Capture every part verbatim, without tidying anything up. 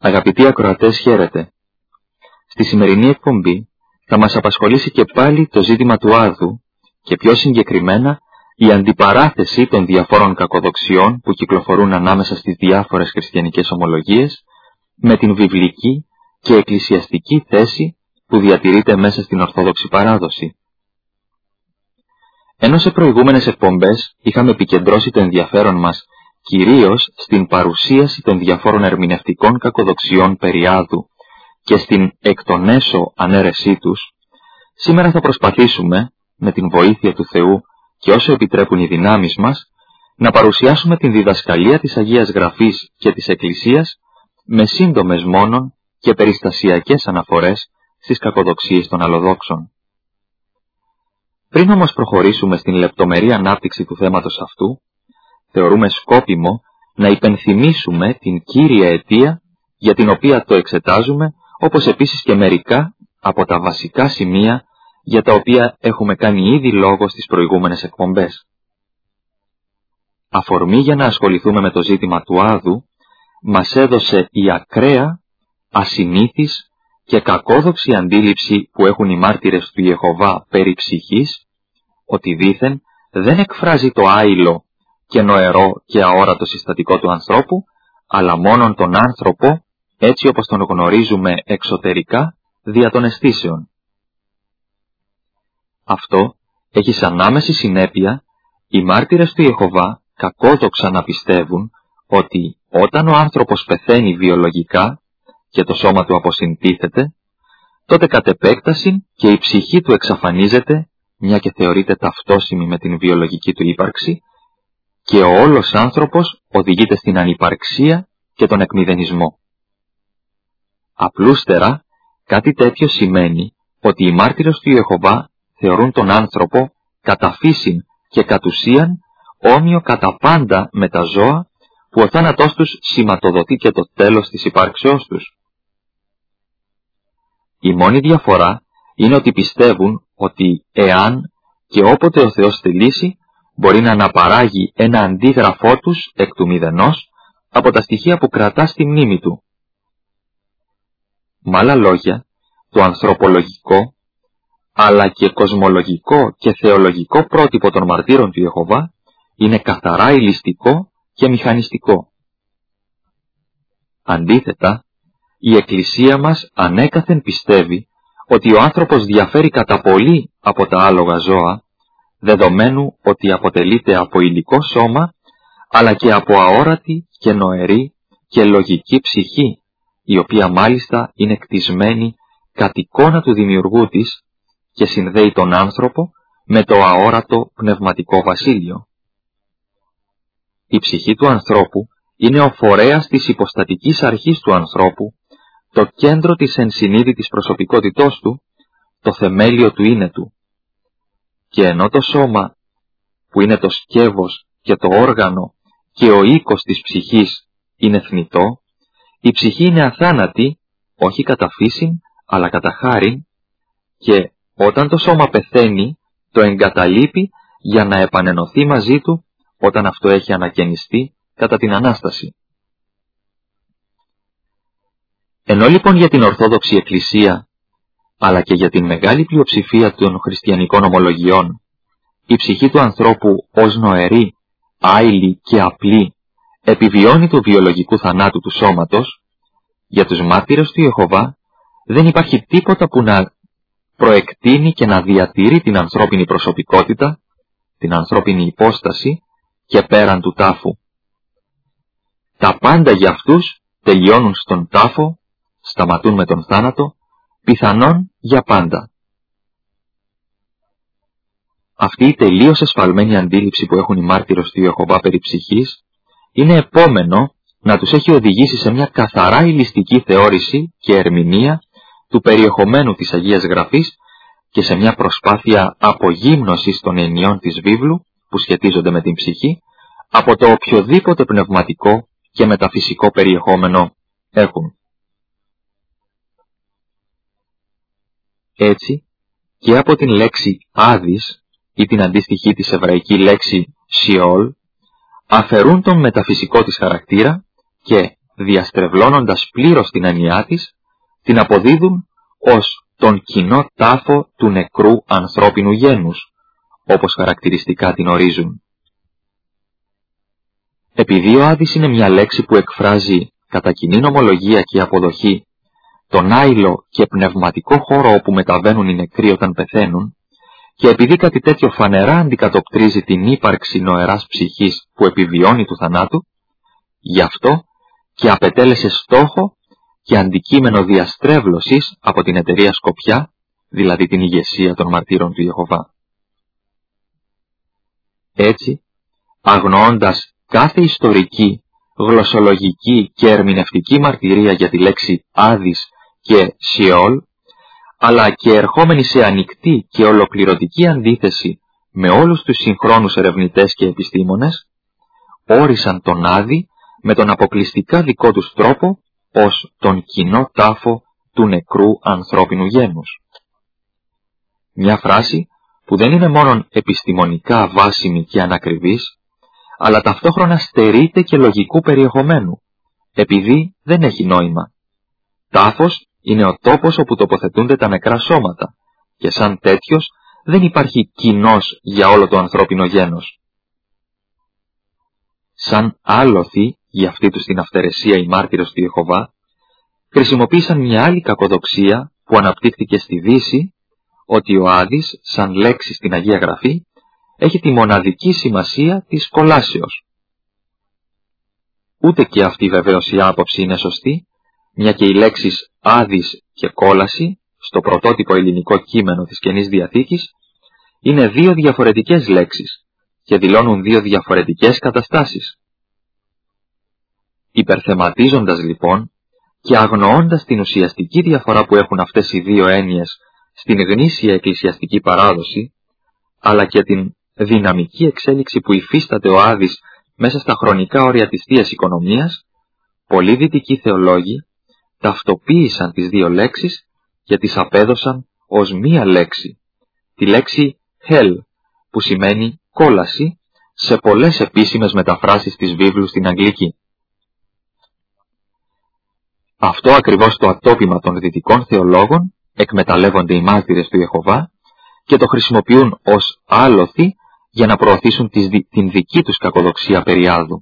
Αγαπητοί ακροατές, χαίρετε. Στη σημερινή εκπομπή θα μας απασχολήσει και πάλι το ζήτημα του άδου και πιο συγκεκριμένα η αντιπαράθεση των διαφόρων κακοδοξιών που κυκλοφορούν ανάμεσα στις διάφορες χριστιανικές ομολογίες με την βιβλική και εκκλησιαστική θέση που διατηρείται μέσα στην Ορθόδοξη παράδοση. Ενώ σε προηγούμενες εκπομπές είχαμε επικεντρώσει το ενδιαφέρον μας κυρίως στην παρουσίαση των διαφόρων ερμηνευτικών κακοδοξιών περί άδου και στην εκ των έσω ανέρεσή τους, σήμερα θα προσπαθήσουμε, με την βοήθεια του Θεού και όσο επιτρέπουν οι δυνάμεις μας, να παρουσιάσουμε την διδασκαλία της Αγίας Γραφής και της Εκκλησίας με σύντομες μόνον και περιστασιακές αναφορές στις κακοδοξίες των αλλοδόξων. Πριν όμως προχωρήσουμε στην λεπτομερή ανάπτυξη του θέματος αυτού, θεωρούμε σκόπιμο να υπενθυμίσουμε την κύρια αιτία για την οποία το εξετάζουμε, όπως επίσης και μερικά από τα βασικά σημεία για τα οποία έχουμε κάνει ήδη λόγο στις προηγούμενες εκπομπές. Αφορμή για να ασχοληθούμε με το ζήτημα του άδου μας έδωσε η ακραία, ασυνήθις και κακόδοξη αντίληψη που έχουν οι μάρτυρες του Ιεχωβά περί ψυχής, ότι δήθεν δεν εκφράζει το άειλο και νοερό και αόρατο συστατικό του ανθρώπου, αλλά μόνον τον άνθρωπο έτσι όπως τον γνωρίζουμε εξωτερικά δια των αισθήσεων. Αυτό έχει σαν άμεση συνέπεια οι μάρτυρες του Ιεχωβά κακόδοξα να πιστεύουν ότι όταν ο άνθρωπος πεθαίνει βιολογικά και το σώμα του αποσυντίθεται, τότε κατ' επέκταση και η ψυχή του εξαφανίζεται, μια και θεωρείται ταυτόσιμη με την βιολογική του ύπαρξη, και ο όλος άνθρωπος οδηγείται στην ανυπαρξία και τον εκμηδενισμό. Απλούστερα, κάτι τέτοιο σημαίνει ότι οι μάρτυρες του Ιεχωβά θεωρούν τον άνθρωπο κατά φύσιν και κατ' ουσίαν όμοιο κατά πάντα με τα ζώα που ο θάνατός τους σηματοδοτεί και το τέλος της υπάρξεώς τους. Η μόνη διαφορά είναι ότι πιστεύουν ότι εάν και όποτε ο Θεός θελήσει, μπορεί να αναπαράγει ένα αντίγραφό τους εκ του μηδενός από τα στοιχεία που κρατά στη μνήμη του. Με άλλα λόγια, το ανθρωπολογικό, αλλά και κοσμολογικό και θεολογικό πρότυπο των μαρτύρων του Ιεχωβά είναι καθαρά ηλιστικό και μηχανιστικό. Αντίθετα, η Εκκλησία μας ανέκαθεν πιστεύει ότι ο άνθρωπος διαφέρει κατά πολύ από τα άλογα ζώα, δεδομένου ότι αποτελείται από υλικό σώμα, αλλά και από αόρατη και νοερή και λογική ψυχή, η οποία μάλιστα είναι κτισμένη κατ' εικόνα του δημιουργού της και συνδέει τον άνθρωπο με το αόρατο πνευματικό βασίλειο. Η ψυχή του ανθρώπου είναι ο φορέας της υποστατικής αρχής του ανθρώπου, το κέντρο της ενσυνείδητης προσωπικότητός του, το θεμέλιο του είναι του. Και ενώ το σώμα, που είναι το σκεύος και το όργανο και ο οίκος της ψυχής, είναι θνητό, η ψυχή είναι αθάνατη, όχι κατά φύσιν, αλλά κατά χάριν, και όταν το σώμα πεθαίνει, το εγκαταλείπει για να επανενωθεί μαζί του όταν αυτό έχει ανακαινιστεί κατά την Ανάσταση. Ενώ λοιπόν για την Ορθόδοξη Εκκλησία, αλλά και για την μεγάλη πλειοψηφία των χριστιανικών ομολογιών, η ψυχή του ανθρώπου ως νοερή, άειλη και απλή επιβιώνει του βιολογικού θανάτου του σώματος, για τους μάρτυρες του Ιεχωβά δεν υπάρχει τίποτα που να προεκτείνει και να διατηρεί την ανθρώπινη προσωπικότητα, την ανθρώπινη υπόσταση και πέραν του τάφου. Τα πάντα για αυτούς τελειώνουν στον τάφο, σταματούν με τον θάνατο, πιθανόν για πάντα. Αυτή η τελείως εσφαλμένη αντίληψη που έχουν οι μάρτυρες του Ιεχωβά περί ψυχής είναι επόμενο να τους έχει οδηγήσει σε μια καθαρά ηλιστική θεώρηση και ερμηνεία του περιεχομένου της Αγίας Γραφής και σε μια προσπάθεια απογύμνωσης των ενιών της βίβλου που σχετίζονται με την ψυχή από το οποιοδήποτε πνευματικό και μεταφυσικό περιεχόμενο έχουν. Έτσι, και από την λέξη άδης ή την αντίστοιχη της εβραϊκή λέξη σιόλ, αφαιρούν τον μεταφυσικό της χαρακτήρα και, διαστρεβλώνοντας πλήρως την έννοιά της, την αποδίδουν ως τον κοινό τάφο του νεκρού ανθρώπινου γένους, όπως χαρακτηριστικά την ορίζουν. Επειδή ο Άδης είναι μια λέξη που εκφράζει κατά κοινή νομολογία και αποδοχή τον άειλο και πνευματικό χώρο όπου μεταβαίνουν οι νεκροί όταν πεθαίνουν, και επειδή κάτι τέτοιο φανερά αντικατοπτρίζει την ύπαρξη νοεράς ψυχής που επιβιώνει του θανάτου, γι' αυτό και απετέλεσε στόχο και αντικείμενο διαστρέβλωσης από την εταιρεία Σκοπιά, δηλαδή την ηγεσία των μαρτύρων του Ιεχωβά. Έτσι, αγνοώντας κάθε ιστορική, γλωσσολογική και ερμηνευτική μαρτυρία για τη λέξη Άδης και Σιόλ, αλλά και ερχόμενοι σε ανοιχτή και ολοκληρωτική αντίθεση με όλους τους συγχρόνους ερευνητές και επιστήμονες, όρισαν τον Άδη με τον αποκλειστικά δικό τους τρόπο ως τον κοινό τάφο του νεκρού ανθρώπινου γένους. Μια φράση που δεν είναι μόνον επιστημονικά βάσιμη και ανακριβής, αλλά ταυτόχρονα στερείται και λογικού περιεχομένου, επειδή δεν έχει νόημα. Τάφος είναι ο τόπος όπου τοποθετούνται τα νεκρά σώματα και σαν τέτοιος δεν υπάρχει κοινός για όλο το ανθρώπινο γένος. Σαν άλοθη για αυτή τους την αυτερεσία οι μάρτυρες του Ιεχωβά, χρησιμοποίησαν μια άλλη κακοδοξία που αναπτύχθηκε στη Δύση, ότι ο Άδης, σαν λέξη στην Αγία Γραφή, έχει τη μοναδική σημασία της κολάσεως. Ούτε και αυτή βεβαίως η άποψη είναι σωστή, μια και οι λέξεις Άδης και κόλαση, στο πρωτότυπο ελληνικό κείμενο της Καινής Διαθήκης, είναι δύο διαφορετικές λέξεις και δηλώνουν δύο διαφορετικές καταστάσεις. Υπερθεματίζοντας λοιπόν και αγνοώντας την ουσιαστική διαφορά που έχουν αυτές οι δύο έννοιες στην γνήσια εκκλησιαστική παράδοση, αλλά και την δυναμική εξέλιξη που υφίσταται ο Άδης μέσα στα χρονικά όρια της Θείας Οικονομίας, πολλοί δυτικοί θεολόγοι ταυτοποίησαν τις δύο λέξεις και τις απέδωσαν ως μία λέξη, τη λέξη hell, που σημαίνει κόλαση, σε πολλές επίσημες μεταφράσεις της βίβλου στην Αγγλική. Αυτό ακριβώς το ατόπιμα των δυτικών θεολόγων εκμεταλλεύονται οι μάρτυρες του Ιεχωβά και το χρησιμοποιούν ως άλοθη για να προωθήσουν την δική τους κακοδοξία περί Άδου.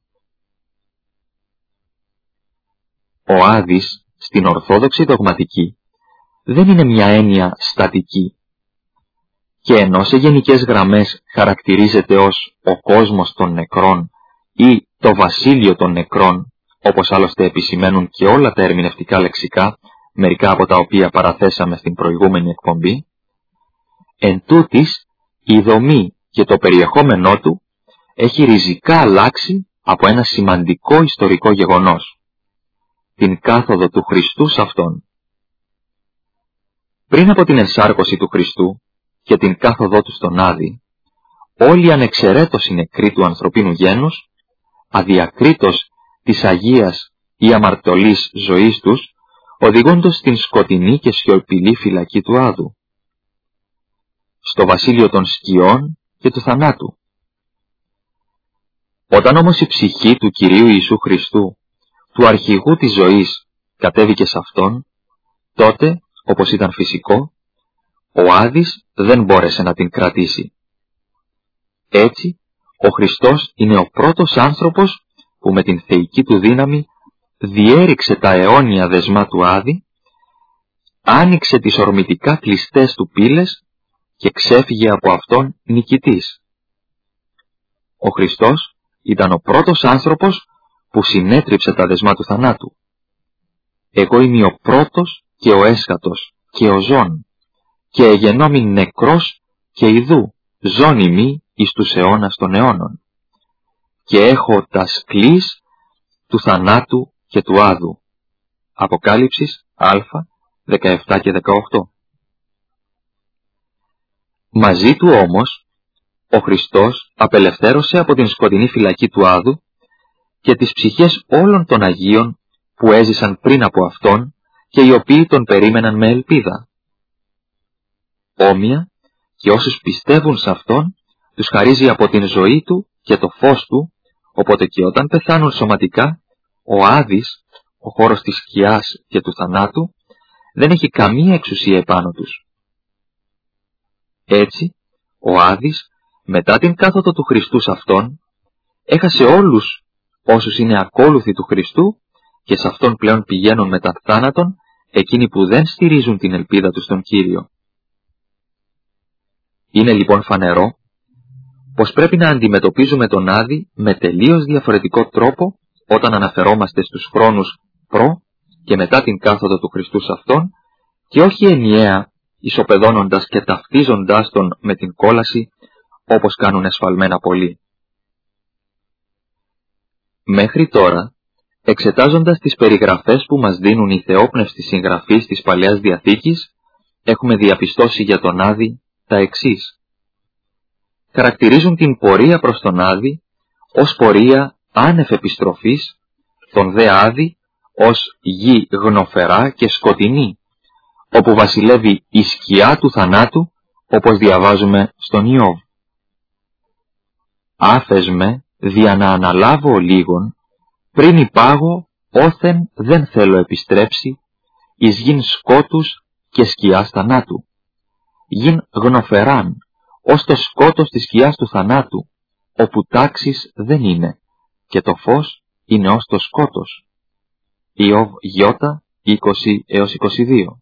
Ο Άδης στην ορθόδοξη δογματική δεν είναι μια έννοια στατική και ενώ σε γενικές γραμμές χαρακτηρίζεται ως ο κόσμος των νεκρών ή το βασίλειο των νεκρών, όπως άλλωστε επισημαίνουν και όλα τα ερμηνευτικά λεξικά, μερικά από τα οποία παραθέσαμε στην προηγούμενη εκπομπή, εν τούτης η δομή και το περιεχόμενό του έχει ριζικά αλλάξει από ένα σημαντικό ιστορικό γεγονός, την κάθοδο του Χριστού σε αυτόν. Πριν από την ενσάρκωση του Χριστού και την κάθοδό του στον Άδη, όλοι ανεξαιρέτως οι νεκροί του ανθρωπίνου γένους, αδιακρίτως της αγίας ή αμαρτωλής ζωής τους, οδηγώντας στην σκοτεινή και σιωπηλή φυλακή του Άδου, στο βασίλειο των σκιών και του θανάτου. Όταν όμως η ψυχή του Κυρίου Ιησού Χριστού, του αρχηγού της ζωής, κατέβηκε σε αυτόν, τότε, όπως ήταν φυσικό, ο Άδης δεν μπόρεσε να την κρατήσει. Έτσι, ο Χριστός είναι ο πρώτος άνθρωπος που με την θεϊκή του δύναμη διέριξε τα αιώνια δεσμά του Άδη, άνοιξε τις ορμητικά κλειστές του πύλες και ξέφυγε από αυτόν νικητής. Ο Χριστός ήταν ο πρώτος άνθρωπος που συνέτριψε τα δεσμά του θανάτου. Εγώ είμαι ο πρώτος και ο έσχατος και ο ζών, και εγενόμην νεκρός και ιδού, ζών ημί εις τους αιώνας των αιώνων, και έχω τα σκλής του θανάτου και του Άδου. Αποκάλυψης Α, δεκαεπτά και δεκαοκτώ. Μαζί του όμως, ο Χριστός απελευθέρωσε από την σκοτεινή φυλακή του Άδου και τις ψυχές όλων των Αγίων που έζησαν πριν από Αυτόν και οι οποίοι τον περίμεναν με ελπίδα. Όμοια και όσους πιστεύουν σε Αυτόν τους χαρίζει από την ζωή Του και το φως Του, οπότε και όταν πεθάνουν σωματικά, ο Άδης, ο χώρος της σκιάς και του θανάτου, δεν έχει καμία εξουσία επάνω τους. Έτσι, ο Άδης, μετά την κάθοδο του Χριστού σε αυτόν, έχασε όλους όσους είναι ακόλουθοι του Χριστού και σε αυτόν πλέον πηγαίνουν μετά θάνατον εκείνοι που δεν στηρίζουν την ελπίδα τους στον Κύριο. Είναι λοιπόν φανερό πως πρέπει να αντιμετωπίζουμε τον Άδη με τελείως διαφορετικό τρόπο όταν αναφερόμαστε στους χρόνους προ και μετά την κάθοδο του Χριστού σε αυτόν και όχι ενιαία ισοπεδώνοντας και ταυτίζοντάς τον με την κόλαση όπως κάνουν εσφαλμένα πολλοί. Μέχρι τώρα, εξετάζοντας τις περιγραφές που μας δίνουν οι θεόπνευστοι συγγραφείς της Παλαιάς Διαθήκης, έχουμε διαπιστώσει για τον Άδη τα εξής. Χαρακτηρίζουν την πορεία προς τον Άδη ως πορεία άνευ επιστροφής, τον δε Άδη ως γη γνοφερά και σκοτεινή, όπου βασιλεύει η σκιά του θανάτου, όπως διαβάζουμε στον Ιώβ. Άφες με, δια να αναλάβω λίγον, πριν υπάγω, όθεν δεν θέλω επιστρέψει, εις γην σκότους και σκιάς θανάτου. Γην γνοφεράν, ως το σκότος της σκιάς του θανάτου, όπου τάξης δεν είναι, και το φως είναι ως το σκότος. Ιώβ Ι, είκοσι έως είκοσι δύο.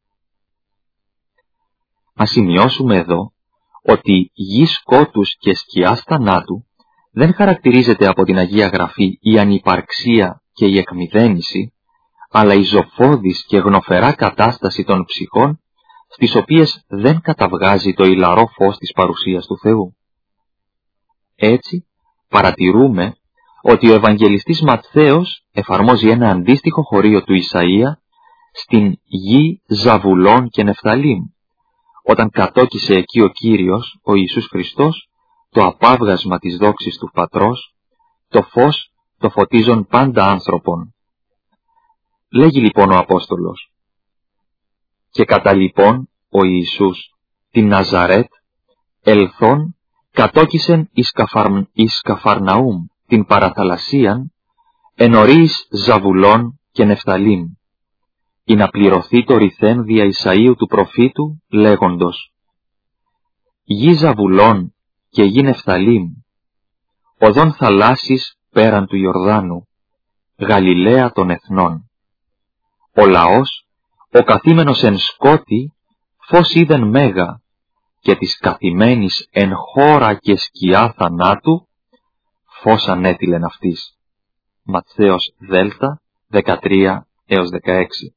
Ας σημειώσουμε εδώ ότι γη σκότους και σκιάς θανάτου δεν χαρακτηρίζεται από την Αγία Γραφή η ανυπαρξία και η εκμυδένιση, αλλά η ζωφώδης και γνοφερά κατάσταση των ψυχών, στις οποίες δεν καταβγάζει το ηλαρό φως της παρουσίας του Θεού. Έτσι, παρατηρούμε ότι ο Ευαγγελιστής Ματθαίος εφαρμόζει ένα αντίστοιχο χωρίο του Ισαΐα στην γη Ζαβουλών και Νεφθαλήμ, όταν κατόκισε εκεί ο Κύριος, ο Ιησούς Χριστός, το απάβγασμα της δόξης του Πατρός, το φως το φωτίζον πάντα άνθρωπον. Λέγει λοιπόν ο Απόστολος: «Και κατά λοιπόν ο Ιησούς την Ναζαρέτ, ελθόν, κατόκισεν εις, Καφαρ, εις Καφαρναούμ, την παραθαλασσίαν, ενωρίς Ζαβουλών και Νεφθαλήμ, ή να πληρωθεί το ρηθέν δια Ισαΐου του προφήτου, λέγοντος: Γη Ζαβουλών και γη Νεφθαλήμ, οδόν θαλάσσης πέραν του Ιορδάνου, Γαλιλαία των εθνών. Ο λαός, ο καθήμενος εν σκότη, φως είδεν μέγα, και της καθημένης εν χώρα και σκιά θανάτου, φως ανέτειλεν αυτής». Ματθαίος Δέλτα, δεκατρία έως δεκαέξι.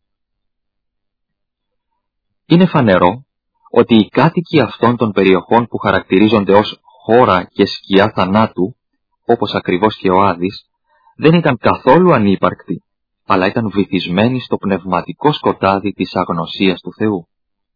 Είναι φανερό ότι οι κάτοικοι αυτών των περιοχών που χαρακτηρίζονται ως χώρα και σκιά θανάτου, όπως ακριβώς και ο Άδης, δεν ήταν καθόλου ανύπαρκτοι, αλλά ήταν βυθισμένοι στο πνευματικό σκοτάδι της αγνωσίας του Θεού.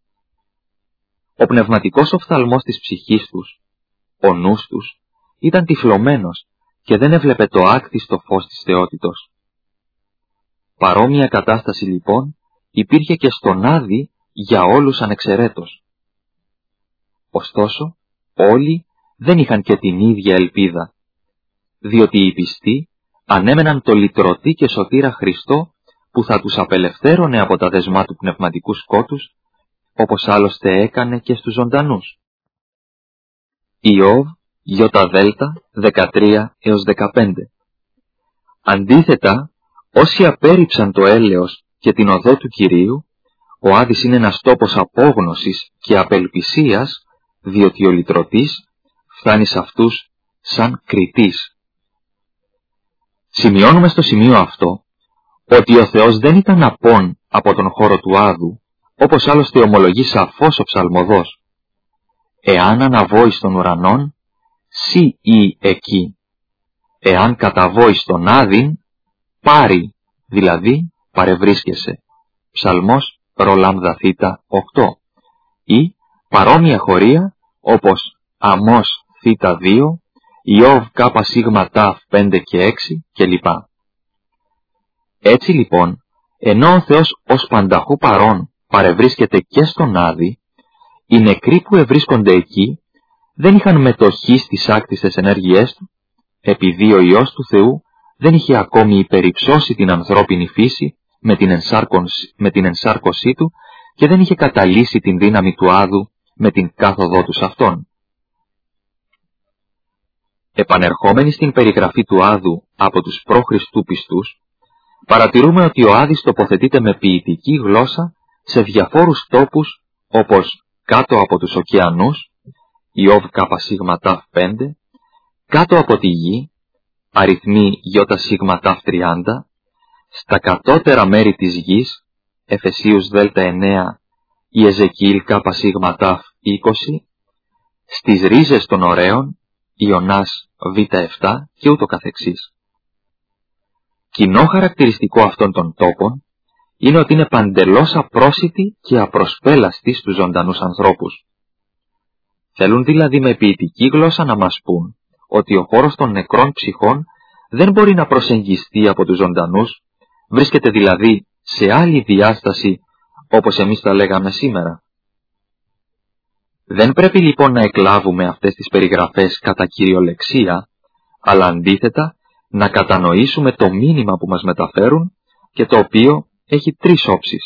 Ο πνευματικός οφθαλμός της ψυχής τους, ο νους τους, ήταν τυφλωμένος και δεν έβλεπε το άκτιστο φως της θεότητος. Παρόμοια κατάσταση λοιπόν υπήρχε και στον Άδη για όλους ανεξαιρέτως. Ωστόσο, όλοι δεν είχαν και την ίδια ελπίδα, διότι οι πιστοί ανέμεναν το λυτρωτή και σωτήρα Χριστό που θα τους απελευθέρωνε από τα δεσμά του πνευματικού σκότους, όπως άλλωστε έκανε και στους ζωντανούς. Ιώβ Ι Δέλτα δεκατρία έως δεκαπέντε. Αντίθετα, όσοι απέρριψαν το έλεος και την οδό του Κυρίου, ο Άδης είναι ένας τόπος απόγνωσης και απελπισίας, διότι ο λυτρωτής φτάνει σε αυτούς σαν κριτής. Σημειώνουμε στο σημείο αυτό ότι ο Θεός δεν ήταν απόν από τον χώρο του Άδου, όπως άλλωστε ομολογεί σαφώς ο ψαλμοδός. «Εάν αναβώ εις των ουρανών, σύ ή εκεί. Εάν καταβώ εις τον Άδην, πάρει», δηλαδή παρευρίσκεσαι. Ψαλμός Ρολάμδα Θ οκτώ. Ή παρόμοια χωρία όπως Αμώς Θ δύο, Ιώβ Κ Σίγμα Τ πέντε και έξι κλπ. Έτσι λοιπόν, ενώ ο Θεός ως πανταχού παρών παρευρίσκεται και στον Άδη, οι νεκροί που ευρίσκονται εκεί δεν είχαν μετοχή στις άκτιστες ενέργειές του, επειδή ο Υιός του Θεού δεν είχε ακόμη υπερυψώσει την ανθρώπινη φύση με την, ενσάρκωση, με την ενσάρκωσή του και δεν είχε καταλύσει την δύναμη του Άδου με την κάθοδό του σε αυτόν. Επανερχόμενοι στην περιγραφή του Άδου από τους προ-Χριστού πιστούς, παρατηρούμε ότι ο Άδης τοποθετείται με ποιητική γλώσσα σε διαφόρους τόπους όπως κάτω από τους ωκεανούς, Ιώβ ΚΣΤ πέντε, κάτω από τη γη, αριθμοί ΙΣΤ τριάντα, στα κατώτερα μέρη της γης, Εφεσίους Δ εννέα, Ιεζεκιήλ ΚΣΤ είκοσι, στις ρίζες των ωραίων, Ιωνάς Β επτά και ούτω καθεξής. Κοινό χαρακτηριστικό αυτών των τόπων είναι ότι είναι παντελώς απρόσιτοι και απροσπέλαστοι στους ζωντανούς ανθρώπους. Θέλουν δηλαδή με ποιητική γλώσσα να μας πούν ότι ο χώρος των νεκρών ψυχών δεν μπορεί να προσεγγιστεί από τους ζωντανούς, βρίσκεται δηλαδή σε άλλη διάσταση όπως εμείς τα λέγαμε σήμερα. Δεν πρέπει λοιπόν να εκλάβουμε αυτές τις περιγραφές κατά κυριολεξία, αλλά αντίθετα να κατανοήσουμε το μήνυμα που μας μεταφέρουν και το οποίο έχει τρεις όψεις.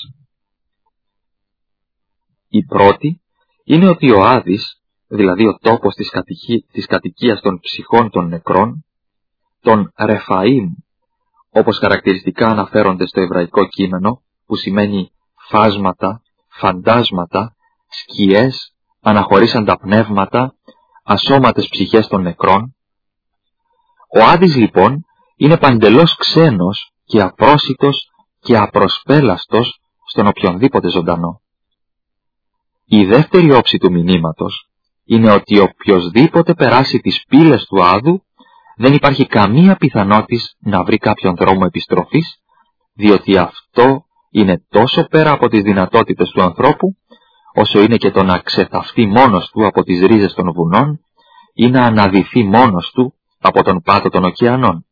Η πρώτη είναι ότι ο Άδης, δηλαδή ο τόπος της, κατοικί, της κατοικίας των ψυχών των νεκρών, των Ρεφαΐμ, όπως χαρακτηριστικά αναφέρονται στο εβραϊκό κείμενο, που σημαίνει φάσματα, φαντάσματα, σκιές, αναχωρήσαντα πνεύματα, ασώματες ψυχές των νεκρών. Ο Άδης λοιπόν είναι παντελώς ξένος και απρόσιτος και απροσπέλαστος στον οποιονδήποτε ζωντανό. Η δεύτερη όψη του μηνύματος είναι ότι οποιοσδήποτε περάσει τις πύλες του Άδου δεν υπάρχει καμία πιθανότητα να βρει κάποιον δρόμο επιστροφής, διότι αυτό είναι τόσο πέρα από τις δυνατότητες του ανθρώπου, όσο είναι και το να ξεθαυτεί μόνος του από τις ρίζες των βουνών ή να αναδυθεί μόνος του από τον πάτο των ωκεανών.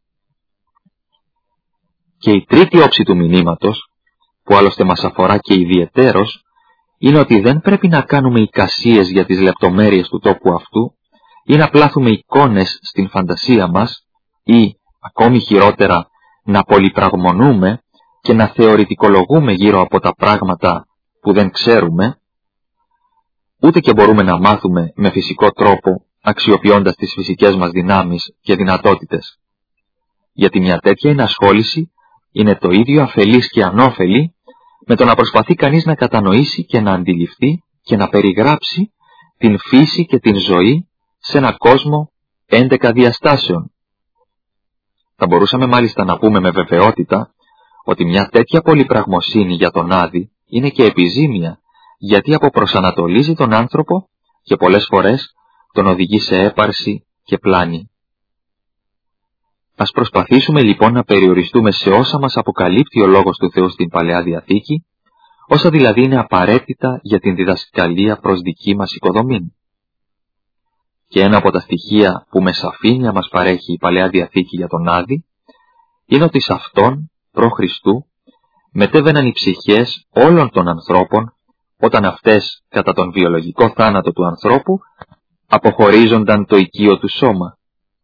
Και η τρίτη όψη του μηνύματος, που άλλωστε μας αφορά και ιδιαιτέρως, είναι ότι δεν πρέπει να κάνουμε εικασίες για τις λεπτομέρειες του τόπου αυτού ή να πλάθουμε εικόνες στην φαντασία μας ή, ακόμη χειρότερα, να πολυπραγμονούμε και να θεωρητικολογούμε γύρω από τα πράγματα που δεν ξέρουμε, ούτε και μπορούμε να μάθουμε με φυσικό τρόπο αξιοποιώντας τις φυσικές μας δυνάμεις και δυνατότητες. Γιατί μια τέτοια ενασχόληση είναι το ίδιο αφελής και ανώφελη με το να προσπαθεί κανείς να κατανοήσει και να αντιληφθεί και να περιγράψει την φύση και την ζωή σε ένα κόσμο έντεκα διαστάσεων. Θα μπορούσαμε μάλιστα να πούμε με βεβαιότητα ότι μια τέτοια πολυπραγμοσύνη για τον Άδη είναι και επιζήμια, γιατί αποπροσανατολίζει τον άνθρωπο και πολλές φορές τον οδηγεί σε έπαρση και πλάνη. Ας προσπαθήσουμε λοιπόν να περιοριστούμε σε όσα μας αποκαλύπτει ο Λόγος του Θεού στην Παλαιά Διαθήκη, όσα δηλαδή είναι απαραίτητα για την διδασκαλία προς δική μας οικοδομή. Και ένα από τα στοιχεία που με σαφήνεια μας παρέχει η Παλαιά Διαθήκη για τον Άδη, είναι ότι σε αυτόν, προ Χριστού, μετέβαιναν οι ψυχές όλων των ανθρώπων, όταν αυτές, κατά τον βιολογικό θάνατο του ανθρώπου, αποχωρίζονταν το οικείο του σώμα.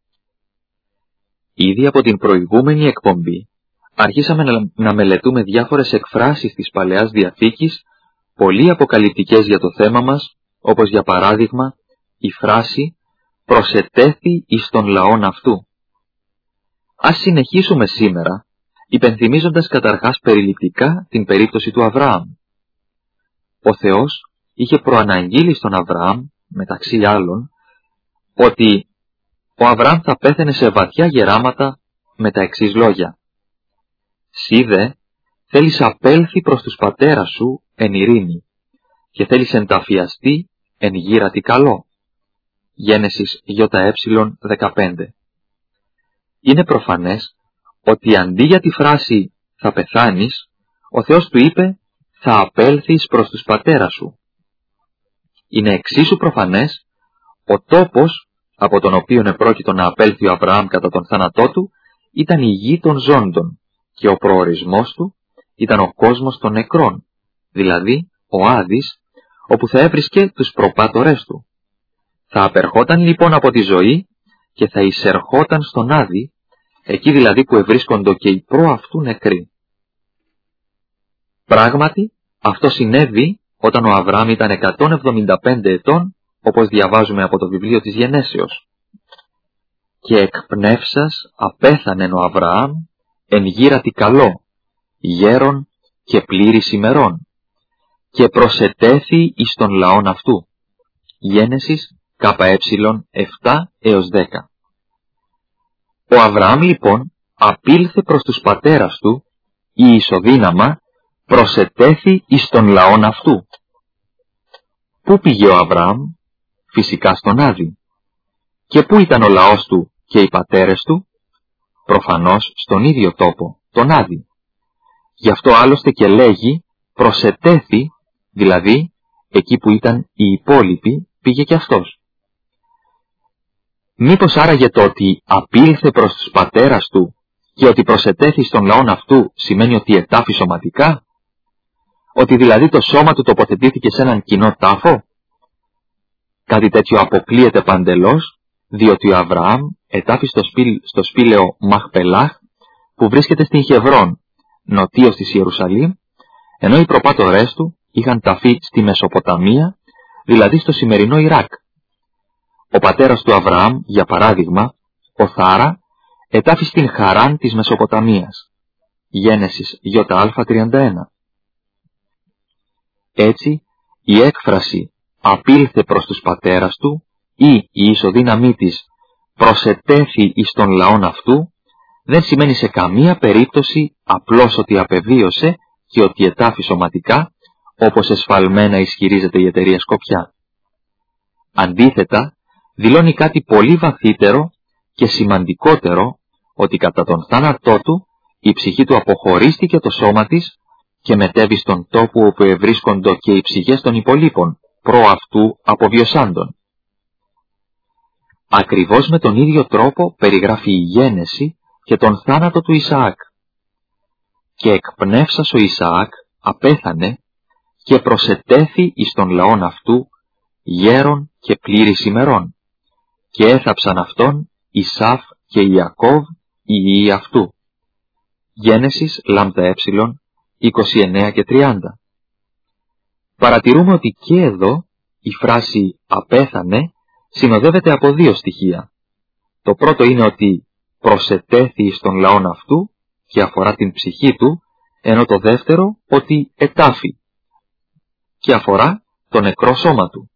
Ήδη από την προηγούμενη εκπομπή, αρχίσαμε να, να μελετούμε διάφορες εκφράσεις της Παλαιάς Διαθήκης, πολύ αποκαλυπτικές για το θέμα μας, όπως για παράδειγμα η φράση «προσετέθη εις των λαών αυτού». Ας συνεχίσουμε σήμερα, υπενθυμίζοντας καταρχάς περιληπτικά την περίπτωση του Αβραάμ. Ο Θεός είχε προαναγγείλει στον Αβραάμ, μεταξύ άλλων, ότι ο Αβραάμ θα πέθαινε σε βαθιά γεράματα με τα εξής λόγια. «Σύ δε θέλεις απέλθει προς τους πατέρας σου εν ειρήνη και θέλεις ενταφιαστεί εν γύρατη καλό». Γένεσης ΙΕ δεκαπέντε. Είναι προφανές ότι αντί για τη φράση «θα πεθάνεις», ο Θεός του είπε «θα απέλθεις προς τους πατέρας σου». Είναι εξίσου προφανές ο τόπος από τον οποίο επρόκειτο να απέλθει ο Αβραάμ κατά τον θάνατό του ήταν η γη των ζώντων και ο προορισμός του ήταν ο κόσμος των νεκρών, δηλαδή ο Άδης, όπου θα έβρισκε τους προπάτορές του. Θα απερχόταν λοιπόν από τη ζωή και θα εισερχόταν στον Άδη, εκεί δηλαδή που ευρίσκοντο και οι προ αυτού νεκροί. Πράγματι, αυτό συνέβη όταν ο Αβραάμ ήταν εκατόν εβδομήντα πέντε ετών, όπως διαβάζουμε από το βιβλίο της Γενέσεως. Και εκπνεύσας απέθανεν ο Αβραάμ εν γύρατη καλό, γέρον και πλήρης ημερών, και προσετέθη εις τον λαόν αυτού. Γένεσης ΚΕ επτά έως δέκα. Ο Αβραάμ λοιπόν απήλθε προς τους πατέρας του, ή ισοδύναμα προσετέθη εις τον λαόν αυτού. Πού πήγε ο Αβραάμ? Φυσικά στον Άδη. Και πού ήταν ο λαός του και οι πατέρες του? Προφανώς στον ίδιο τόπο, τον Άδη. Γι' αυτό άλλωστε και λέγει προσετέθη, δηλαδή εκεί που ήταν οι υπόλοιποι πήγε και αυτός. Μήπως άραγε το ότι απήλθε προς τους πατέρας του και ότι προσετέθη στον λαόν αυτού σημαίνει ότι ετάφη σωματικά? Ότι δηλαδή το σώμα του τοποθετήθηκε σε έναν κοινό τάφο? Κάτι τέτοιο αποκλείεται παντελώς, διότι ο Αβραάμ ετάφη στο, σπήλ, στο σπήλαιο Μαχπελάχ που βρίσκεται στην Χεβρών, νοτίως της Ιερουσαλήμ, ενώ οι προπάτορές του είχαν ταφεί στη Μεσοποταμία, δηλαδή στο σημερινό Ιράκ. Ο πατέρας του Αβραάμ, για παράδειγμα, ο Θάρα, ετάφη στην Χαράν της Μεσοποταμίας. Γένεσης ΙΑ τριάντα ένα. Έτσι, η έκφραση «απήλθε προς τους πατέρας του» ή η ισοδύναμή της «προσετέθη εις τον λαόν αυτού» δεν σημαίνει σε καμία περίπτωση απλώς ότι απεβίωσε και ότι ετάφη σωματικά, όπως εσφαλμένα ισχυρίζεται η εταιρεία Σκοπιά. Αντίθετα, δηλώνει κάτι πολύ βαθύτερο και σημαντικότερο, ότι κατά τον θάνατό του η ψυχή του αποχωρίστηκε το σώμα της και μετέβη στον τόπο όπου ευρίσκοντο και οι ψυχές των υπολείπων, προ αυτού αποβιωσάντων. Ακριβώς με τον ίδιο τρόπο περιγράφει η γένεση και τον θάνατο του Ισαάκ. Και εκπνεύσας ο Ισαάκ απέθανε και προσετέθη εις τον λαόν αυτού γέρον και πλήρης ημερών, και έθαψαν αυτόν Ισαύ και Ιακώβ οι υιοί αυτού. Γένεσης ΛΕ είκοσι εννέα και τριάντα. Παρατηρούμε ότι και εδώ η φράση «απέθανε» συνοδεύεται από δύο στοιχεία. Το πρώτο είναι ότι προσετέθη εις τον λαόν αυτού και αφορά την ψυχή του, ενώ το δεύτερο ότι ετάφη και αφορά το νεκρό σώμα του.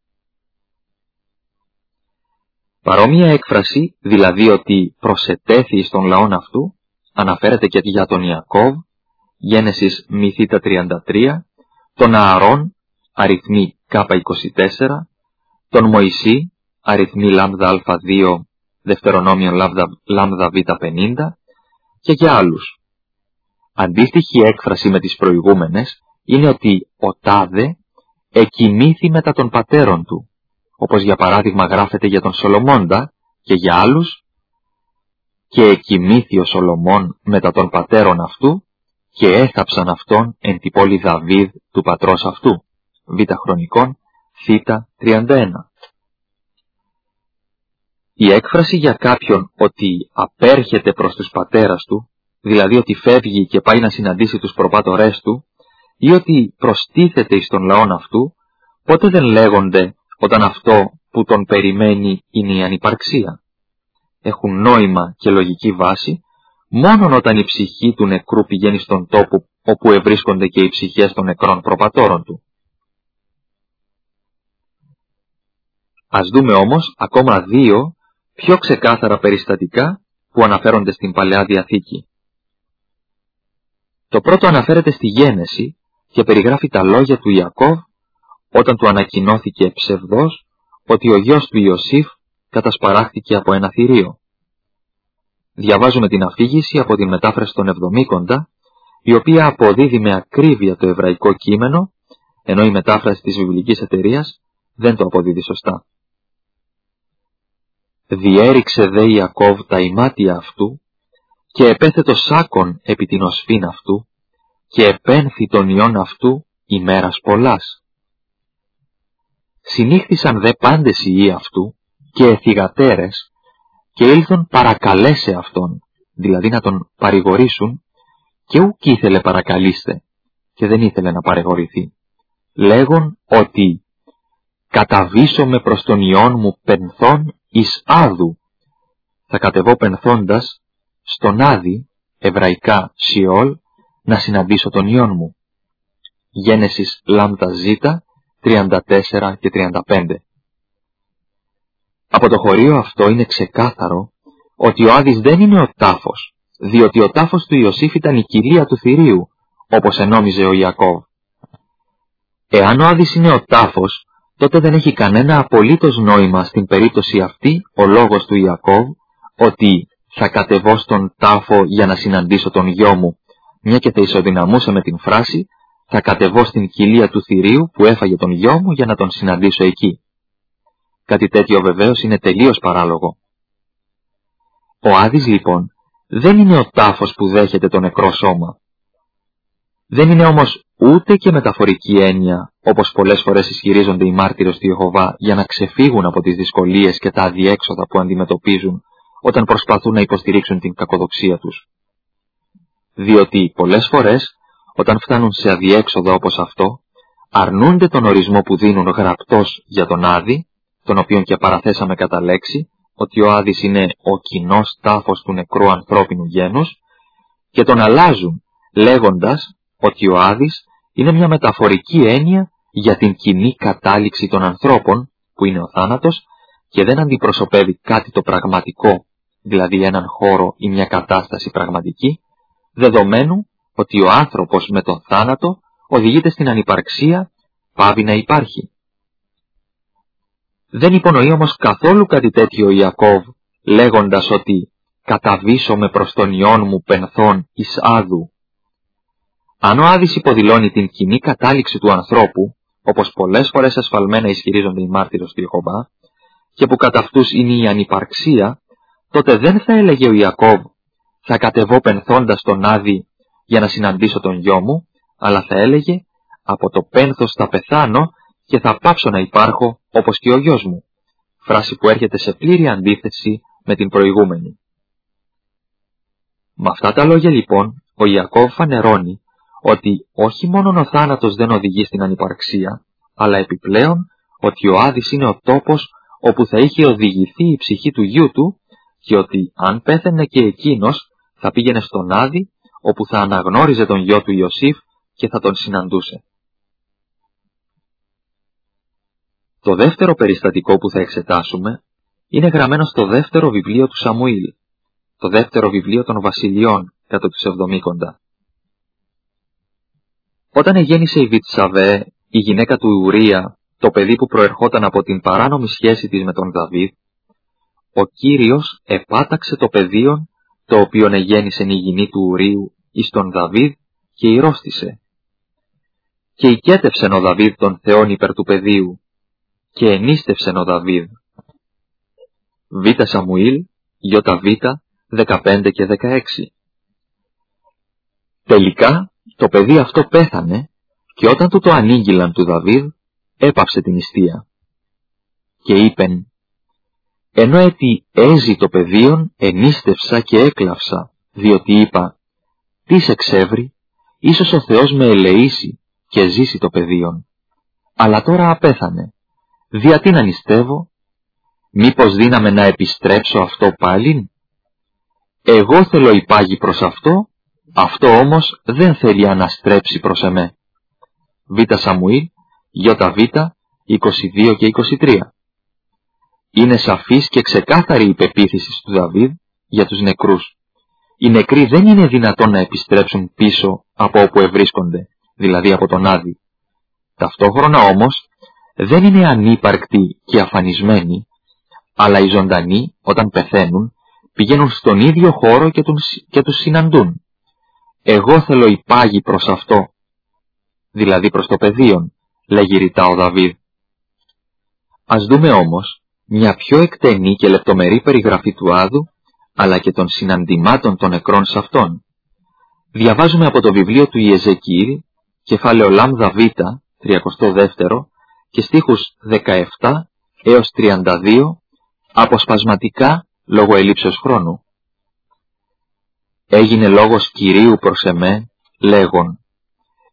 Παρόμοια έκφραση, δηλαδή ότι προσετέθη εις τον λαόν αυτού, αναφέρεται και για τον Ιακώβ, Γένεσης ΜΘ τριάντα τρία, τον Ααρών, αριθμοί ΚΕ είκοσι τέσσερα, τον Μωυσή, αριθμοί ΛΑΜΔΑ2, Δευτερονόμιον ΛΑΜΔΑΒ πενήντα και για άλλους. Αντίστοιχη έκφραση με τις προηγούμενες είναι ότι ο τάδε εκοιμήθη μετά των πατέρων του, όπως για παράδειγμα γράφεται για τον Σολομώντα και για άλλους, και εκοιμήθη ο Σολομών μετά των πατέρων αυτού και έθαψαν αυτόν εν τη πόλη Δαβίδ του πατρός αυτού. Β Χρονικών Θ τριάντα ένα. Η έκφραση για κάποιον ότι απέρχεται προς τους πατέρας του, δηλαδή ότι φεύγει και πάει να συναντήσει τους προπάτορές του, ή ότι προστίθεται εις τον λαόν αυτού, πότε δεν λέγονται όταν αυτό που τον περιμένει είναι η ανυπαρξία. Έχουν νόημα και λογική βάση μόνον όταν η ψυχή του νεκρού πηγαίνει στον τόπο όπου ευρίσκονται και οι ψυχές των νεκρών προπατώρων του. Ας δούμε όμως ακόμα δύο πιο ξεκάθαρα περιστατικά που αναφέρονται στην Παλαιά Διαθήκη. Το πρώτο αναφέρεται στη Γένεση και περιγράφει τα λόγια του Ιακώβ όταν του ανακοινώθηκε ψευδός ότι ο γιος του Ιωσήφ κατασπαράχθηκε από ένα θηρίο. Διαβάζουμε την αφήγηση από την μετάφραση των Εβδομήκοντα, η οποία αποδίδει με ακρίβεια το εβραϊκό κείμενο, ενώ η μετάφραση της βιβλικής εταιρείας δεν το αποδίδει σωστά. «Διέριξε δε Ιακώβ τα ημάτια αυτού και επέθετο σάκον επί την οσφήν αυτού και επένθη τον ιόν αυτού ημέρας πολλάς. Συνήχθησαν δε πάντες οι ιοί αυτού και εθιγατέρες και ήλθον παρακαλέσε αυτόν, δηλαδή να τον παρηγορήσουν, και ουκ ήθελε παρακαλείστε, και δεν ήθελε να παρηγορηθεί, λέγον ότι «καταβήσω προς τον Υιόν μου πενθών εις Άδου». Θα κατεβώ πενθώντας στον Άδη, εβραϊκά Σιόλ, να συναντήσω τον Υιόν μου. Γένεσης λάμδα ζήτα τριάντα τέσσερα και τριάντα πέντε. Από το χωρίο αυτό είναι ξεκάθαρο ότι ο Άδης δεν είναι ο τάφος, διότι ο τάφος του Ιωσήφ ήταν η κοιλία του θηρίου, όπως ενόμιζε ο Ιακώβ. Εάν ο Άδης είναι ο τάφος, τότε δεν έχει κανένα απολύτως νόημα στην περίπτωση αυτή ο λόγος του Ιακώβ ότι «θα κατεβώ στον τάφο για να συναντήσω τον γιο μου», μια και θα ισοδυναμούσε με την φράση «θα κατεβώ στην κοιλία του θηρίου που έφαγε τον γιο μου για να τον συναντήσω εκεί». Κάτι τέτοιο βεβαίως είναι τελείως παράλογο. Ο Άδης λοιπόν δεν είναι ο τάφος που δέχεται το νεκρό σώμα. Δεν είναι όμως ούτε και μεταφορική έννοια, όπως πολλές φορές ισχυρίζονται οι μάρτυρες του Ιεχωβά για να ξεφύγουν από τις δυσκολίες και τα αδιέξοδα που αντιμετωπίζουν όταν προσπαθούν να υποστηρίξουν την κακοδοξία τους. Διότι πολλές φορές, όταν φτάνουν σε αδιέξοδα όπως αυτό, αρνούνται τον ορισμό που δίνουν γραπτός για τον Άδη, τον οποίον και παραθέσαμε κατά λέξη, ότι ο Άδης είναι ο κοινός τάφος του νεκρού ανθρώπινου γένους, και τον αλλάζουν λέγοντας ότι ο Άδης είναι μια μεταφορική έννοια για την κοινή κατάληξη των ανθρώπων, που είναι ο θάνατος, και δεν αντιπροσωπεύει κάτι το πραγματικό, δηλαδή έναν χώρο ή μια κατάσταση πραγματική, δεδομένου ότι ο άνθρωπος με τον θάνατο οδηγείται στην ανυπαρξία, πάβει να υπάρχει. Δεν υπονοεί όμως καθόλου κάτι τέτοιο ο Ιακώβ, λέγοντας ότι «καταβήσω προς τον Υιόν μου πενθών εις Άδου». Αν ο Άδης υποδηλώνει την κοινή κατάληξη του ανθρώπου, όπως πολλές φορές ασφαλμένα ισχυρίζονται οι μάρτυρες του Ιεχωβά, και που κατά αυτούς είναι η ανυπαρξία, τότε δεν θα έλεγε ο Ιακώβ «θα κατεβώ πενθώντας τον Άδη για να συναντήσω τον γιο μου», αλλά θα έλεγε «από το πένθος θα πεθάνω και θα πάψω να υπάρχω όπως και ο γιος μου», φράση που έρχεται σε πλήρη αντίθεση με την προηγούμενη. Με αυτά τα λόγια λοιπόν, ο Ιακώβ φανερώνει ότι όχι μόνον ο θάνατος δεν οδηγεί στην ανυπαρξία, αλλά επιπλέον ότι ο Άδης είναι ο τόπος όπου θα είχε οδηγηθεί η ψυχή του γιού του και ότι αν πέθαινε και εκείνος θα πήγαινε στον Άδη, όπου θα αναγνώριζε τον γιο του Ιωσήφ και θα τον συναντούσε. Το δεύτερο περιστατικό που θα εξετάσουμε είναι γραμμένο στο δεύτερο βιβλίο του Σαμουήλ, το δεύτερο βιβλίο των βασιλιών κατά τους εβδομήκοντα. Όταν εγέννησε η Βιτσαβέ, η γυναίκα του Ουρία, το παιδί που προερχόταν από την παράνομη σχέση της με τον Δαβίδ, ο Κύριος επάταξε το παιδίον το οποίον εγέννησε η γυνή του Ουρίου εις τον Δαβίδ και ηρώστησε. Και οικέτευσεν ο Δαβίδ τον Θεόν υπέρ του παιδίου και ενίστευσεν ο Δαβίδ. Β. Σαμουήλ, Ι. Β. δεκαπέντε και δεκαέξι. Τελικά το παιδί αυτό πέθανε και όταν του το ανήγγυλαν του Δαβίδ έπαυσε την νηστεία. Και είπεν, ενώ έτι έζη το παιδίον ενίστευσα και έκλαυσα, διότι είπα, τι σε ξεύρει, ίσως ο Θεός με ελεήσει και ζήσει το παιδίον. Αλλά τώρα απέθανε, δια τι να νηστεύω, μήπως δύναμε να επιστρέψω αυτό πάλιν. Εγώ θέλω υπάγει προς αυτό, αυτό όμως δεν θέλει αναστρέψει προς εμέ. Β. Σαμουήλ, Ι. Β. είκοσι δύο και είκοσι τρία. Είναι σαφής και ξεκάθαρη η πεποίθηση του Δαβίδ για τους νεκρούς. Οι νεκροί δεν είναι δυνατόν να επιστρέψουν πίσω από όπου ευρίσκονται, δηλαδή από τον Άδη. Ταυτόχρονα όμως δεν είναι ανύπαρκτοι και αφανισμένοι, αλλά οι ζωντανοί όταν πεθαίνουν πηγαίνουν στον ίδιο χώρο και, τους, και τους συναντούν. Εγώ θέλω υπάγει προς αυτό, δηλαδή προς το παιδίον, λέγει ρητά ο Δαβίδ. Ας δούμε όμως μια πιο εκτενή και λεπτομερή περιγραφή του Άδου, αλλά και των συναντημάτων των νεκρών σε αυτόν. Διαβάζουμε από το βιβλίο του Ιεζεκιήλ, κεφάλαιο λάμδα Β, τριακοστό δεύτερο, και στίχους δεκαεπτά έως τριάντα δύο, αποσπασματικά λόγω ελλείψεως χρόνου. Έγινε λόγος Κυρίου προς εμέ, λέγον,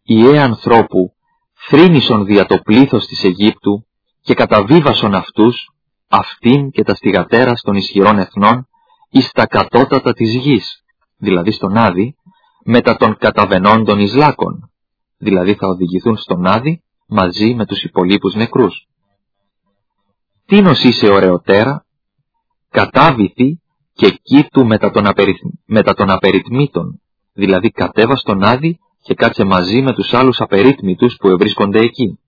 ιέ ανθρώπου θρήνησον δια το πλήθος της Αιγύπτου και καταβίβασον αυτούς, αυτήν και τα στιγατέρας των ισχυρών εθνών, εις τα κατώτατα της γης, δηλαδή στον Άδη, μετά των καταβενόντων εις Λάκων, δηλαδή θα οδηγηθούν στον Άδη μαζί με τους υπολείπους νεκρούς. Τίνος είσαι ωραιοτέρα, κατάβηθη και κοίτου μετά των, απερι... μετά των απεριτμήτων, δηλαδή κατέβα στον Άδη και κάτσε μαζί με τους άλλους απερίτμητους που ευρίσκονται εκεί.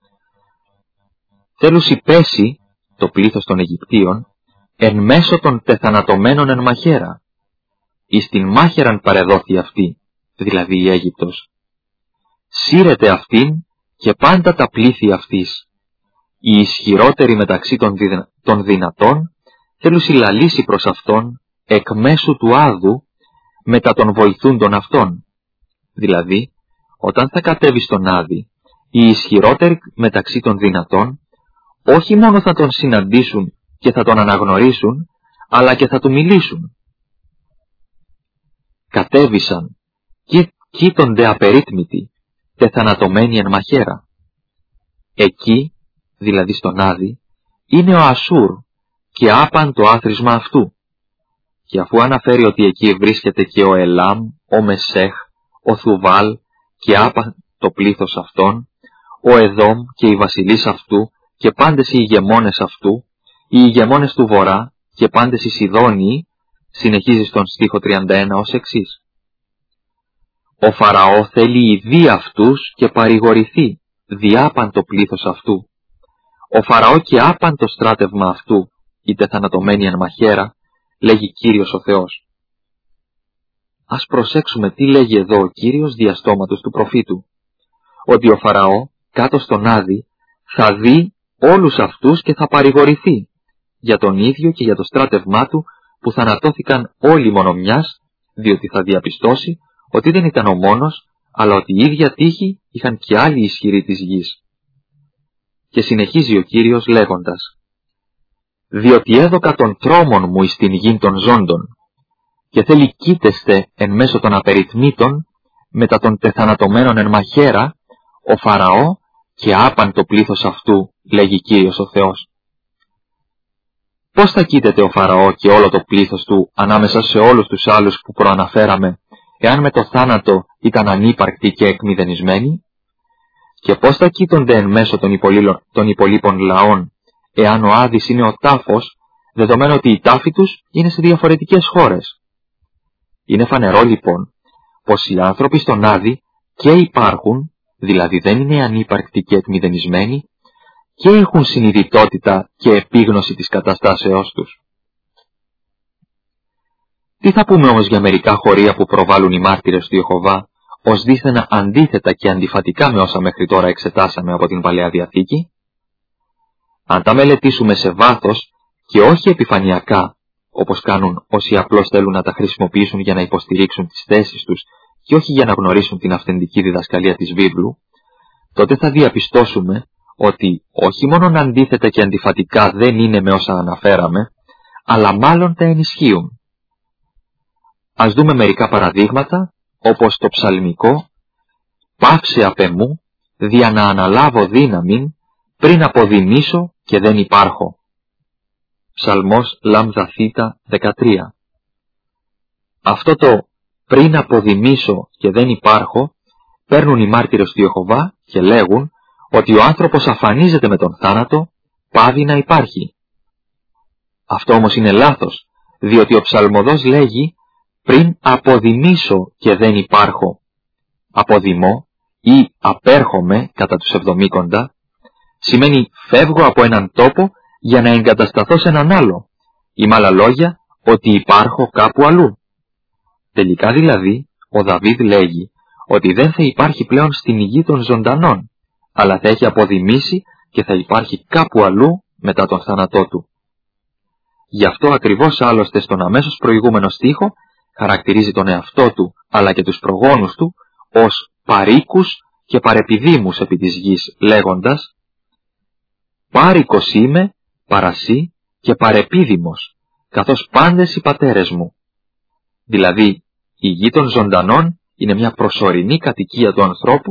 Θέλουσι πέσει το πλήθος των Αιγυπτίων εν μέσω των τεθανατωμένων εν μαχαίρα, εις την μάχαιραν παρεδόθη αυτή, δηλαδή η Αίγυπτος. Σύρεται αυτήν και πάντα τα πλήθη αυτής. Οι ισχυρότεροι μεταξύ των, δυνα... των δυνατών θέλουσι λαλήσει προς αυτόν εκ μέσου του Άδου μετά των βοηθούντων αυτών. Δηλαδή, όταν θα κατέβει στον Άδη, οι ισχυρότεροι μεταξύ των δυνατών όχι μόνο θα τον συναντήσουν και θα τον αναγνωρίσουν, αλλά και θα του μιλήσουν. Κατέβησαν και κοίτονται απερίτμητοι, τεθανατωμένοι εν μαχαίρα. Εκεί, δηλαδή στον Άδη, είναι ο Ασούρ και άπαν το άθροισμα αυτού. Και αφού αναφέρει ότι εκεί βρίσκεται και ο Ελάμ, ο Μεσέχ, ο Θουβάλ και άπαν το πλήθος αυτών, ο Εδόμ και οι βασιλείς αυτού και πάντες οι ηγεμόνες αυτού, οι ηγεμόνες του Βορρά και πάντες οι Σιδόνιοι, συνεχίζει στον στίχο τριάντα ένα ως εξής. Ο Φαραώ θέλει ηδεί αυτούς και παρηγορηθεί, διάπαν το πλήθος αυτού. Ο Φαραώ και άπαν το στράτευμα αυτού, είτε θανατωμένοι εν μαχαίρα, λέγει Κύριος ο Θεός. Ας προσέξουμε τι λέγει εδώ ο Κύριος διαστόματος του προφήτου. Ότι ο Φαραώ, κάτω στον Άδη, θα δει όλους αυτούς και θα παρηγορηθεί, για τον ίδιο και για το στράτευμά του που θανατώθηκαν όλοι μονομιάς, διότι θα διαπιστώσει ότι δεν ήταν ο μόνος, αλλά ότι η ίδια τύχη είχαν και άλλοι ισχυροί της γης. Και συνεχίζει ο Κύριος λέγοντας, «Διότι έδωκα τον τρόμον μου εις την γην των ζώντων, και θέλει κοίτεστε εν μέσω των απεριτμήτων, μετά των τεθανατωμένων εν μαχαίρα, ο Φαραώ και άπαν το πλήθος αυτού, λέγει Κύριος ο Θεός». Πώς θα κοίταται ο Φαραώ και όλο το πλήθος του ανάμεσα σε όλους τους άλλους που προαναφέραμε, εάν με το θάνατο ήταν ανύπαρκτοι και εκμηδενισμένοι? Και πώς θα κοίτονται εν μέσω των, των υπολείπων λαών, εάν ο Άδης είναι ο τάφος, δεδομένου ότι οι τάφοι τους είναι σε διαφορετικές χώρες? Είναι φανερό λοιπόν πως οι άνθρωποι στον Άδη και υπάρχουν, δηλαδή δεν είναι ανύπαρκτοι και εκμηδενισμένοι, και έχουν συνειδητότητα και επίγνωση της καταστάσεώς τους. Τι θα πούμε όμως για μερικά χωρία που προβάλλουν οι μάρτυρες του Ιεχωβά, ως δίθεν αντίθετα και αντιφατικά με όσα μέχρι τώρα εξετάσαμε από την Παλαιά Διαθήκη? Αν τα μελετήσουμε σε βάθος και όχι επιφανειακά, όπως κάνουν όσοι απλώς θέλουν να τα χρησιμοποιήσουν για να υποστηρίξουν τις θέσεις τους και όχι για να γνωρίσουν την αυθεντική διδασκαλία της βίβλου, τότε θα διαπιστώσουμε ότι όχι μόνον αντίθετα και αντιφατικά δεν είναι με όσα αναφέραμε, αλλά μάλλον τα ενισχύουν. Ας δούμε μερικά παραδείγματα, όπως το ψαλμικό «Πάυσε απ' εμού, δια να αναλάβω δύναμην, πριν αποδημήσω και δεν υπάρχω». Ψαλμός Λάμδα Θήτα δεκατρία. Αυτό το «πριν αποδημήσω και δεν υπάρχω» παίρνουν οι μάρτυρες του Ιεχωβά και λέγουν ότι ο άνθρωπος αφανίζεται με τον θάνατο, πάβει να υπάρχει. Αυτό όμως είναι λάθος, διότι ο ψαλμοδός λέγει «πριν αποδημήσω και δεν υπάρχω». Αποδημώ ή απέρχομαι κατά τους εβδομήκοντα σημαίνει φεύγω από έναν τόπο για να εγκατασταθώ σε έναν άλλο, ή με άλλα λόγια ότι υπάρχω κάπου αλλού. Τελικά δηλαδή ο Δαβίδ λέγει ότι δεν θα υπάρχει πλέον στην γη των ζωντανών, αλλά θα έχει αποδημήσει και θα υπάρχει κάπου αλλού μετά τον θάνατό του. Γι' αυτό ακριβώς άλλωστε στον αμέσως προηγούμενο στίχο χαρακτηρίζει τον εαυτό του αλλά και τους προγόνους του ως παροίκους και παρεπιδήμους επί της γης, λέγοντας «Πάρικος είμαι, παρασύ και παρεπίδημος, καθώς πάντες οι πατέρες μου». Δηλαδή, η γη των ζωντανών είναι μια προσωρινή κατοικία του ανθρώπου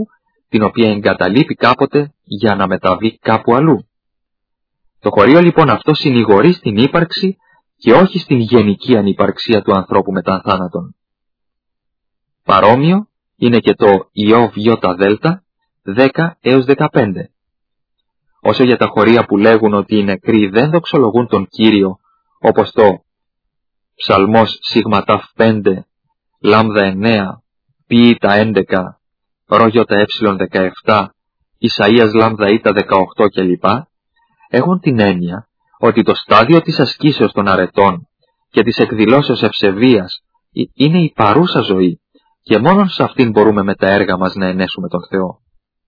την οποία εγκαταλείπει κάποτε για να μεταβεί κάπου αλλού. Το χωρίο λοιπόν αυτό συνηγορεί στην ύπαρξη και όχι στην γενική ανυπαρξία του ανθρώπου μετά θάνατον. Παρόμοιο είναι και το Ιώβ Ι Δ δέκα έως δεκαπέντε. Όσο για τα χωρία που λέγουν ότι οι νεκροί δεν δοξολογούν τον Κύριο, όπως το Ψαλμός Σιγματάφ πέντε, Λάμδα εννέα, Ποιήτα έντεκα, Ρόγιωτα Ε δεκαεπτά, Ισαΐας Λάμδα Ήτα δεκαοκτώ κλπ, έχουν την έννοια ότι το στάδιο της ασκήσεως των αρετών και της εκδηλώσεως ευσεβίας είναι η παρούσα ζωή και μόνον σε αυτήν μπορούμε με τα έργα μας να ενέσουμε τον Θεό.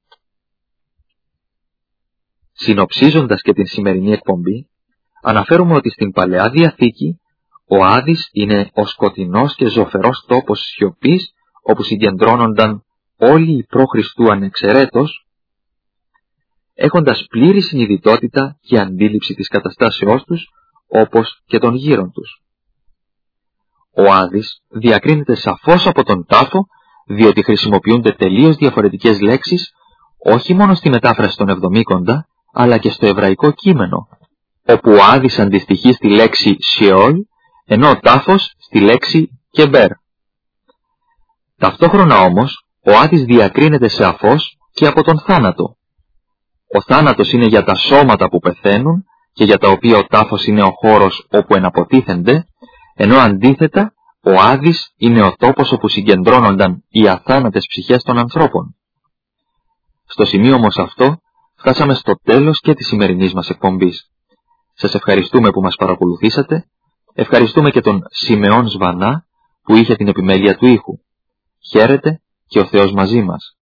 Συνοψίζοντας και την σημερινή εκπομπή, αναφέρουμε ότι στην Παλαιά Διαθήκη ο Άδης είναι ο σκοτεινός και ζωφερός τόπος σιωπής όπου συγκεντρώνονταν όλοι οι προ-Χριστού ανεξαιρέτως, έχοντας πλήρη συνειδητότητα και αντίληψη της καταστάσεώς τους, όπως και των γύρων τους. Ο Άδης διακρίνεται σαφώς από τον τάφο, διότι χρησιμοποιούνται τελείως διαφορετικές λέξεις, όχι μόνο στη μετάφραση των Εβδομήκοντα, αλλά και στο εβραϊκό κείμενο, όπου ο Άδης αντιστοιχεί στη λέξη Σιεόλ, ενώ ο τάφος στη λέξη Κεμπέρ. Ταυτόχρονα όμως, ο Άδης διακρίνεται σαφώς και από τον θάνατο. Ο θάνατος είναι για τα σώματα που πεθαίνουν και για τα οποία ο τάφος είναι ο χώρος όπου εναποτίθενται, ενώ αντίθετα ο Άδης είναι ο τόπος όπου συγκεντρώνονταν οι αθάνατες ψυχές των ανθρώπων. Στο σημείο όμως αυτό φτάσαμε στο τέλος και της σημερινής μας εκπομπής. Σας ευχαριστούμε που μας παρακολουθήσατε, ευχαριστούμε και τον Σιμεών Σβανά που είχε την επιμέλεια του ήχου. Χαίρετε και ο Θεός μαζί μας.